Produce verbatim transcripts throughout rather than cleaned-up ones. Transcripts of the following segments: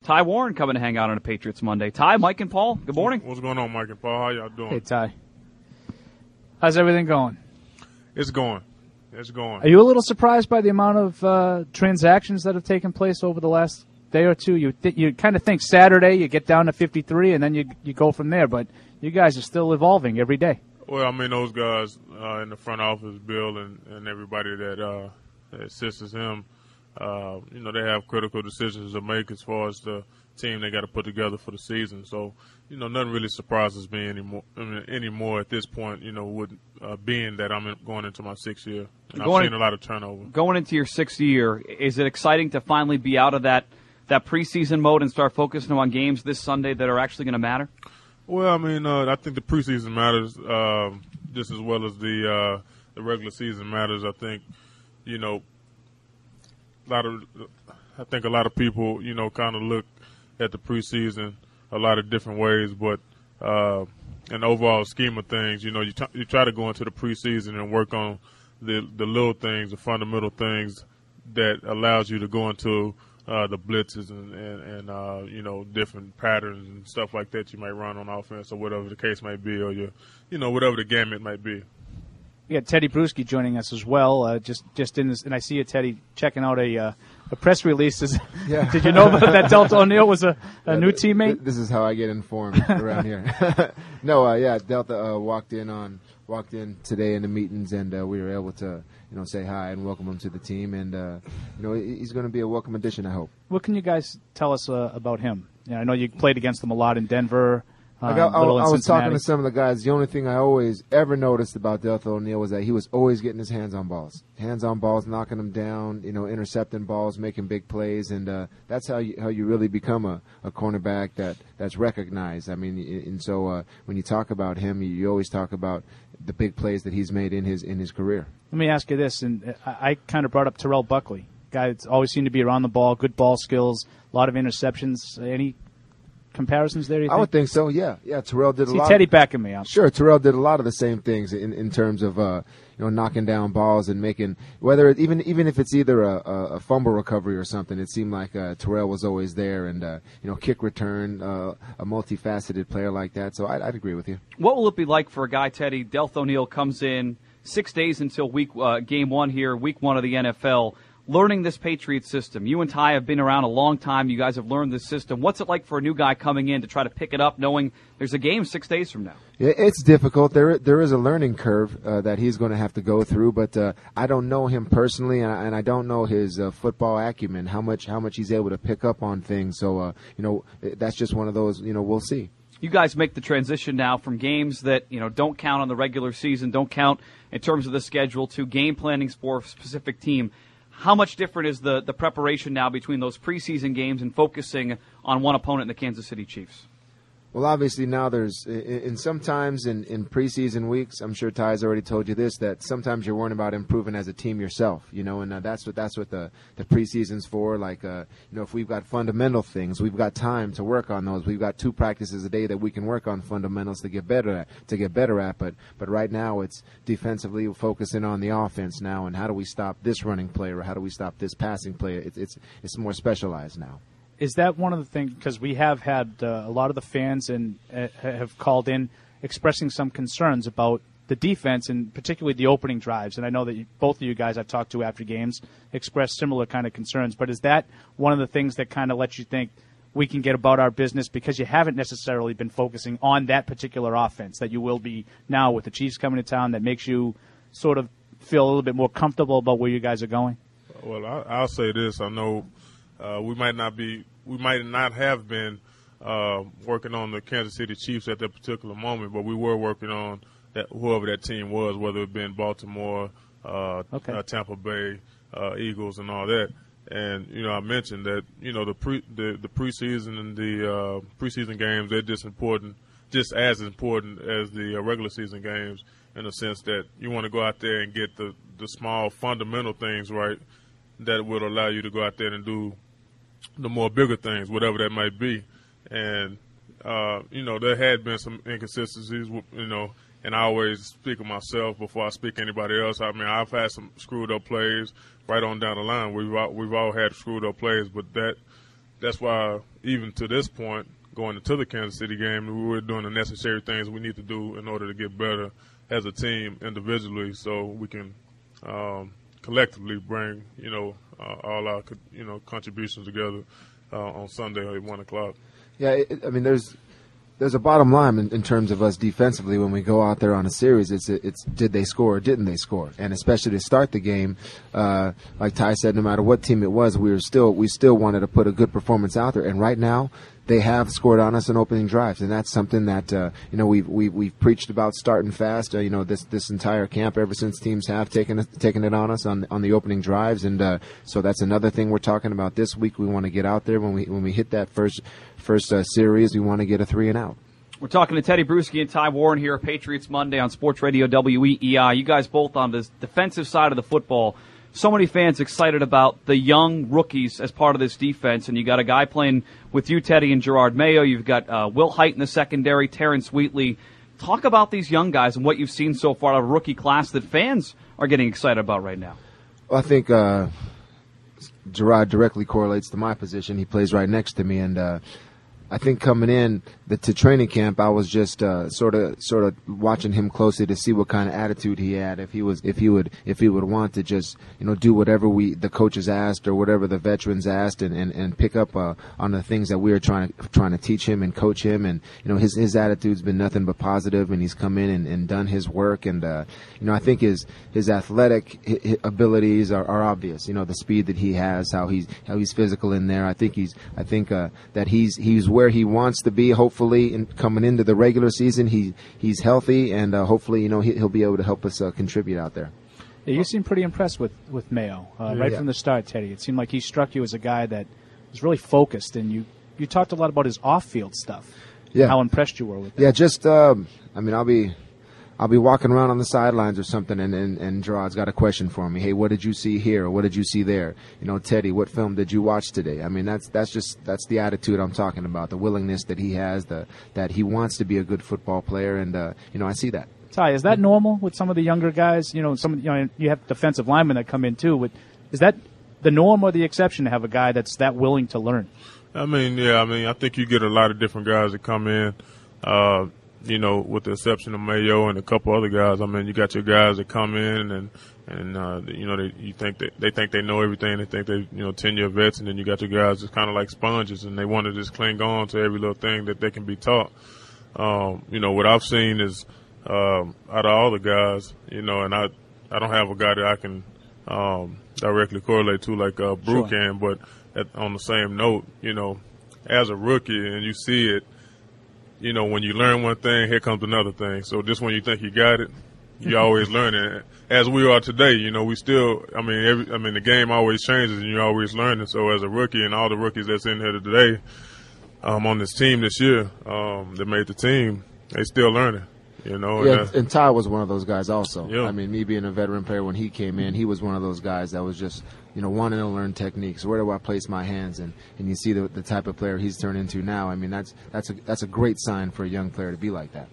Ty Warren coming to hang out on a Patriots Monday. Ty, Mike, and Paul, good morning. What's going on, Mike and Paul? How y'all doing? Hey, Ty. How's everything going? It's going. It's going. Are you a little surprised by the amount of uh, transactions that have taken place over the last day or two? You th- you kind of think Saturday you get down to fifty-three and then you you go from there, but you guys are still evolving every day. Well, I mean, those guys uh, in the front office, Bill and, and everybody that, uh, that assists him, uh, you know, they have critical decisions to make as far as the team they got to put together for the season. So, you know, nothing really surprises me anymore, I mean, anymore at this point, you know, with uh, being that I'm in, going into my sixth year. And I've seen a lot of turnover. Going into your sixth year, is it exciting to finally be out of that, that preseason mode and start focusing on games this Sunday that are actually going to matter? Well, I mean, uh, I think the preseason matters uh, just as well as the uh, the regular season matters. I think, you know, a lot of I think a lot of people, you know, kind of look at the preseason a lot of different ways, but uh, in the overall scheme of things, you know, you, t- you try to go into the preseason and work on the the little things, the fundamental things that allows you to go into Uh, the blitzes and, and, and uh, you know, different patterns and stuff like that you might run on offense or whatever the case might be, or your, you know, whatever the gamut might be. We got Teddy Bruschi joining us as well. Uh, just just in this, and I see you, Teddy, checking out a uh, a press release. Yeah. Did you know that Deltha O'Neal was a, a yeah, new th- teammate? Th- this is how I get informed around here. no, uh, yeah, Deltha uh, walked in on walked in today in the meetings, and uh, we were able to, you know, say hi and welcome him to the team, and uh, you know, he's going to be a welcome addition, I hope. What can you guys tell us uh, about him? You know, I know you played against him a lot in Denver. Like I, I, I was talking to some of the guys. The only thing I always ever noticed about Deltha O'Neal was that he was always getting his hands on balls, hands on balls, knocking them down, you know, intercepting balls, making big plays, and uh, that's how you how you really become a, a cornerback that, that's recognized. I mean, and so uh, when you talk about him, you, you always talk about the big plays that he's made in his in his career. Let me ask you this, and I, I kind of brought up Terrell Buckley, guy that's always seemed to be around the ball, good ball skills, a lot of interceptions. Any comparisons there, you think? I would think so, yeah. Yeah, Terrell did See, a lot. Teddy backing me up. Sure, Terrell did a lot of the same things in, in terms of, uh, you know, knocking down balls and making, whether it, even even if it's either a, a fumble recovery or something, it seemed like uh, Terrell was always there, and, uh, you know, kick return, uh, a multifaceted player like that. So I'd, I'd agree with you. What will it be like for a guy, Teddy? Deltha O'Neal comes in six days until week uh, game one here, week one of the N F L, learning this Patriots system. You and Ty have been around a long time. You guys have learned this system. What's it like for a new guy coming in to try to pick it up, knowing there's a game six days from now? Yeah, it's difficult. There, there is a learning curve uh, that he's going to have to go through. But uh, I don't know him personally, and I, and I don't know his uh, football acumen, how much how much he's able to pick up on things. So, uh, you know, that's just one of those. You know, we'll see. You guys make the transition now from games that, you know, don't count on the regular season, don't count in terms of the schedule, to game planning for a specific team. How much different is the, the preparation now between those preseason games and focusing on one opponent in the Kansas City Chiefs? Well, obviously now there's, and sometimes in, in preseason weeks, I'm sure Ty's already told you this, that sometimes you're worrying about improving as a team yourself, you know, and uh, that's what that's what the, the preseason's for. Like, uh, you know, if we've got fundamental things, we've got time to work on those. We've got two practices a day that we can work on fundamentals to get better at, to get better at. But but right now it's defensively focusing on the offense now, and how do we stop this running play, or how do we stop this passing play? It's it's it's more specialized now. Is that one of the things, because we have had uh, a lot of the fans and uh, have called in expressing some concerns about the defense and particularly the opening drives, and I know that you, both of you guys I've talked to after games expressed similar kind of concerns, but is that one of the things that kind of lets you think we can get about our business, because you haven't necessarily been focusing on that particular offense that you will be now with the Chiefs coming to town, that makes you sort of feel a little bit more comfortable about where you guys are going? Well, I, I'll say this. I know uh, we might not be We might not have been uh, working on the Kansas City Chiefs at that particular moment, but we were working on that, whoever that team was, whether it been Baltimore, uh, okay. uh, Tampa Bay, uh, Eagles, and all that. And you know, I mentioned that you know the pre the, the preseason and the uh, preseason games, they're just important, just as important as the uh, regular season games, in the sense that you want to go out there and get the the small fundamental things right that will allow you to go out there and do the more bigger things, whatever that might be. And, uh, you know, there had been some inconsistencies, you know, and I always speak of myself before I speak to anybody else. I mean, I've had some screwed up plays right on down the line. We've all, we've all had screwed up plays, but that that's why even to this point, going into the Kansas City game, we were doing the necessary things we need to do in order to get better as a team individually, so we can um, collectively bring, you know, uh, all our, you know, contributions together uh, on Sunday at one o'clock. Yeah, it, I mean, there's there's a bottom line in, in terms of us defensively when we go out there on a series. It's it's did they score or didn't they score? And especially to start the game, uh, like Ty said, no matter what team it was, we were still we still wanted to put a good performance out there. And right now, they have scored on us in opening drives, and that's something that uh, you know we've we've we've preached about starting fast. Uh, you know this this entire camp ever since teams have taken it, taken it on us on on the opening drives, and uh, so that's another thing we're talking about this week. We want to get out there when we when we hit that first first uh, series. We want to get a three and out. We're talking to Teddy Bruschi and Ty Warren here at Patriots Monday on Sports Radio W E E I. You guys both on the defensive side of the football. So many fans excited about the young rookies as part of this defense, and you got a guy playing with you, Teddy, and Gerard Mayo. You've got uh, Will Height in the secondary, Terrence Wheatley. Talk about these young guys and what you've seen so far out of a rookie class that fans are getting excited about right now. Well, I think uh, Gerard directly correlates to my position. He plays right next to me, and uh, I think coming in the, to training camp, I was just uh, sort of sort of watching him closely to see what kind of attitude he had. If he was if he would if he would want to just you know do whatever we the coaches asked or whatever the veterans asked, and, and, and pick up uh, on the things that we were trying to trying to teach him and coach him. And you know his his attitude's been nothing but positive, and he's come in and, and done his work. And uh, you know I think his his athletic his abilities are, are obvious. You know the speed that he has, how he's how he's physical in there. I think he's I think uh, that he's he's where he wants to be. Hopefully, in coming into the regular season, he he's healthy, and uh, hopefully, you know, he, he'll be able to help us uh, contribute out there. Yeah, you seem pretty impressed with with Mayo uh, right yeah. from the start, Teddy. It seemed like he struck you as a guy that was really focused, and you you talked a lot about his off-field stuff. Yeah, how impressed you were with that. Yeah, just um, I mean, I'll be. I'll be walking around on the sidelines or something, and, and, and Gerard's got a question for me. Hey, what did you see here? Or what did you see there? You know, Teddy, what film did you watch today? I mean, that's that's just that's the attitude I'm talking about, the willingness that he has, the that he wants to be a good football player, and uh, you know, I see that. Ty, is that normal with some of the younger guys? You know, some you know you have defensive linemen that come in too. With, is that the norm or the exception to have a guy that's that willing to learn? I mean, yeah, I mean, I think you get a lot of different guys that come in. Uh, You know, with the exception of Mayo and a couple other guys, I mean, you got your guys that come in and and uh, you know they you think that they think they know everything. They think they you know ten year vets, and then you got your guys that's kind of like sponges, and they want to just cling on to every little thing that they can be taught. Um, you know, what I've seen is um, out of all the guys, you know, and I I don't have a guy that I can um, directly correlate to like uh, Brew Sure. can, but at, on the same note, you know, as a rookie and you see it. You know, when you learn one thing, here comes another thing. So just when you think you got it, you always learn it. As we are today, you know, we still, I mean, every, I mean, the game always changes and you're always learning. So as a rookie and all the rookies that's in here today, um, on this team this year, um, that made the team, they still learning. You know, yeah, and, and Ty was one of those guys also. Yeah. I mean, me being a veteran player when he came in, he was one of those guys that was just, you know, wanting to learn techniques. Where do I place my hands? And, and you see the, the type of player he's turned into now. I mean, that's that's a that's a great sign for a young player to be like that.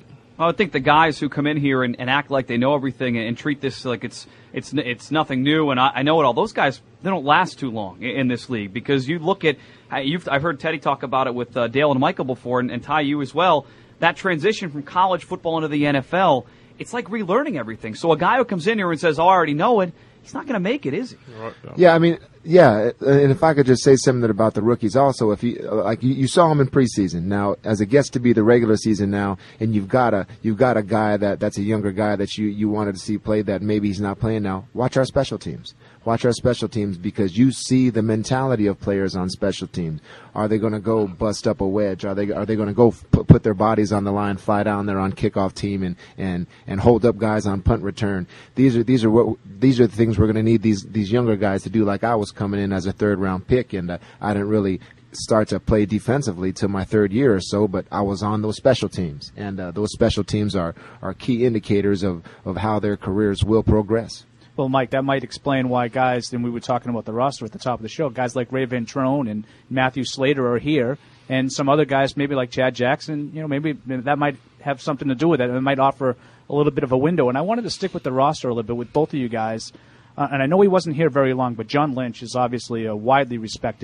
I would think the guys who come in here and, and act like they know everything and, and treat this like it's it's it's nothing new and I, I know it all. Those guys, they don't last too long in, in this league because you look at you've I've heard Teddy talk about it with uh, Dale and Michael before, and, and Ty, you as well. That transition from college football into the N F L, it's like relearning everything. So a guy who comes in here and says, "Oh, I already know it," he's not going to make it, is he? Yeah, I mean, yeah, and if I could just say something about the rookies also, if you like, you, you saw him in preseason. Now, as it gets to be the regular season now, and you've got a you've got a guy that that's a younger guy that you you wanted to see play that maybe he's not playing now. Watch our special teams. Watch our special teams because you see the mentality of players on special teams. Are they going to go bust up a wedge? Are they are they going to go put, put their bodies on the line, fly down there on kickoff team, and, and, and hold up guys on punt return? These are these are what these are the things we're going to need these these younger guys to do. Like I was coming in as a third round pick, and uh, I didn't really start to play defensively till my third year or so, but I was on those special teams, and uh, those special teams are are key indicators of of how their careers will progress. Well, Mike, that might explain why guys, and we were talking about the roster at the top of the show, guys like Ray Ventrone and Matthew Slater are here, and some other guys, maybe like Chad Jackson, you know, maybe that might have something to do with it. It might offer a little bit of a window. And I wanted to stick with the roster a little bit with both of you guys. Uh, and I know he wasn't here very long, but John Lynch is obviously a widely respected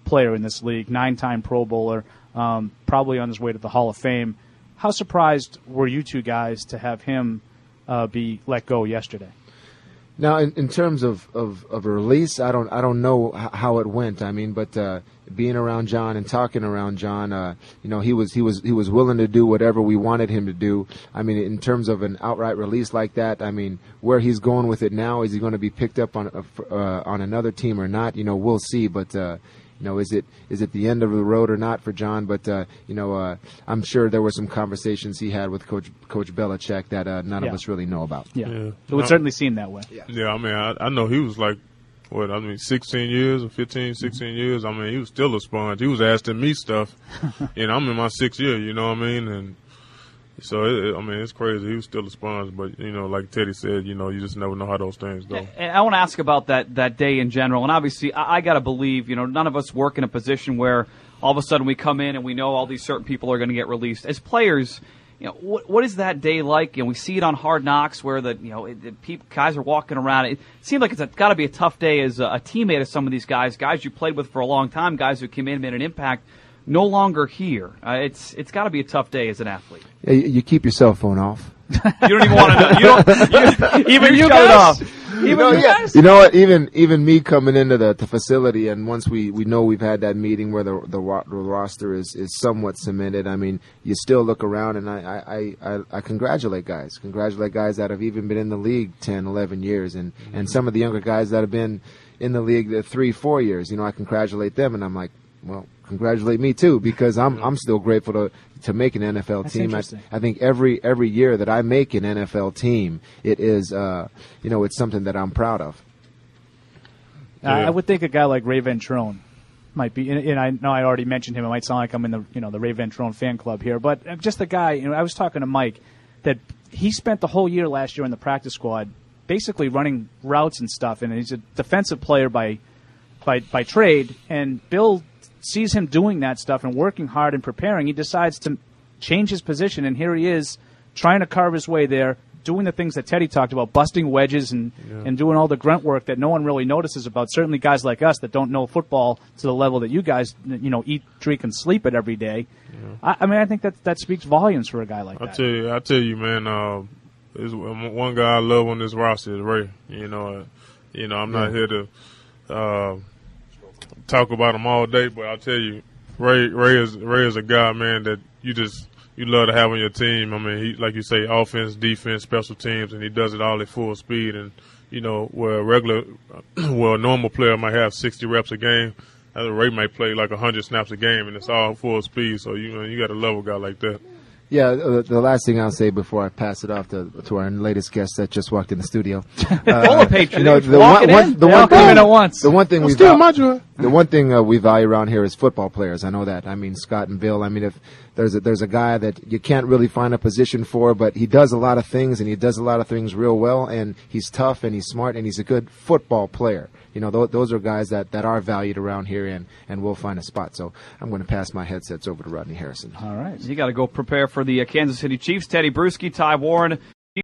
player in this league, nine-time Pro Bowler, um, probably on his way to the Hall of Fame. How surprised were you two guys to have him uh, be let go yesterday? Now, in, in terms of, of, of a release, I don't I don't know h- how it went. I mean, but uh, being around John and talking around John, uh, you know, he was he was he was willing to do whatever we wanted him to do. I mean, in terms of an outright release like that, I mean, where he's going with it now, is he going to be picked up on a, uh, on another team or not? You know, we'll see. But uh, you know, is it is it the end of the road or not for John? But uh, you know, uh, I'm sure there were some conversations he had with Coach Coach Belichick that uh, none Yeah. of us really know about. Yeah, Yeah. it would No. certainly seem that way. Yeah. Yeah, I mean, I, I know he was like, what, I mean, sixteen years or fifteen, sixteen years. I mean, he was still a sponge. He was asking me stuff, and I'm in my sixth year, you know what I mean? And so, it, it- I mean, it's crazy. He was still a sponge, but, you know, like Teddy said, you know, you just never know how those things go. And I want to ask about that, that day in general. And obviously, I, I got to believe, you know, none of us work in a position where all of a sudden we come in and we know all these certain people are going to get released. As players, you know, what, what is that day like? And we see it on Hard Knocks where the, you know, it, it, people, guys are walking around. It seems like it's got to be a tough day as a, a teammate of some of these guys, guys you played with for a long time, guys who came in and made an impact, no longer here. Uh, it's it's got to be a tough day as an athlete. Yeah, you, you keep your cell phone off. You don't even want to know. You don't, you, even you shut it guys? off. Even You know, you yeah. guys? You know what? Even even me coming into the, the facility, and once we, we know we've had that meeting where the the, ro- the roster is, is somewhat cemented. I mean, you still look around, and I, I, I, I congratulate guys, congratulate guys that have even been in the league ten, eleven years, and, and some of the younger guys that have been in the league the three, four years. You know, I congratulate them, and I'm like, well, congratulate me too, because I'm I'm still grateful to to make an N F L That's team. I, interesting. I think every every year that I make an N F L team, it is uh, you know, it's something that I'm proud of. I Yeah. I would think a guy like Ray Ventrone might be, and, and I know I already mentioned him. It might sound like I'm in the you know the Ray Ventrone fan club here, but uh, just the guy. You know, I was talking to Mike that he spent the whole year last year in the practice squad, basically running routes and stuff, and he's a defensive player by by by trade. And Bill sees him doing that stuff and working hard and preparing. He decides to change his position, and here he is trying to carve his way there, doing the things that Teddy talked about, busting wedges and, Yeah. and doing all the grunt work that no one really notices about. Certainly guys like us that don't know football to the level that you guys, you know, eat, drink, and sleep it every day. I, I mean, I think that that speaks volumes for a guy like I that. tell you, I tell you, man. Uh, there's one guy I love on this roster is Ray. You know, uh, you know, I'm not Yeah. here to uh, talk about him all day, but I'll tell you, Ray, Ray is Ray is a guy, man, that you just you love to have on your team. I mean, he like you say, offense, defense, special teams, and he does it all at full speed. And you know, where a regular, well, a normal player might have sixty reps a game, uh, Ray might play like one hundred snaps a game, and it's all full speed. So you know, you got to love a guy like that. Yeah, the, the last thing I'll say before I pass it off to to our latest guest that just walked in the studio. Uh, Full of patriots. you know, They the walk one, it one, in. the They all one come thing, in at once. the one thing we Still val- my joy. the one thing uh, we value around here is football players. I know that. I mean, Scott and Bill. I mean, if there's a, there's a guy that you can't really find a position for, but he does a lot of things, and he does a lot of things real well, and he's tough, and he's smart, and he's a good football player. You know, th- those are guys that, that are valued around here, and, and we'll find a spot. So I'm going to pass my headsets over to Rodney Harrison. All right. You got to go prepare for the uh, Kansas City Chiefs. Teddy Bruschi, Ty Warren.